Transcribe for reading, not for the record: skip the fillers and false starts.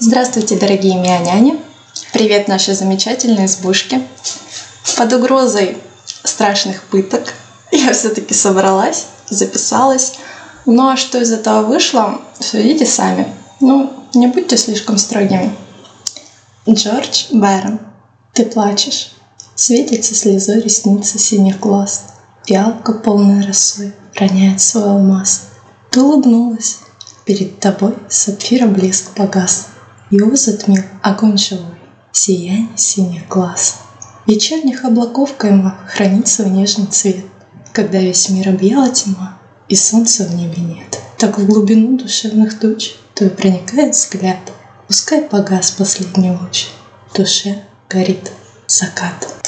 Здравствуйте, дорогие мио-няни! Привет, наши замечательные избушки! Под угрозой страшных пыток я все-таки собралась, записалась. Ну а что из этого вышло, судите сами. Не будьте слишком строгими. Джордж Байрон. Ты плачешь. Светится слезой ресницы синих глаз. Фиалка полной росой роняет свой алмаз. Ты улыбнулась. Перед тобой сапфира блеск погас. Его затмил огонь живой, сияние синих глаз. Вечерних облаков кайма хранит свой нежный цвет, когда весь мир объяла тьма, и солнца в небе нет. Так в глубину душевных туч твой проникает взгляд. Пускай погас последний луч, в душе горит закат.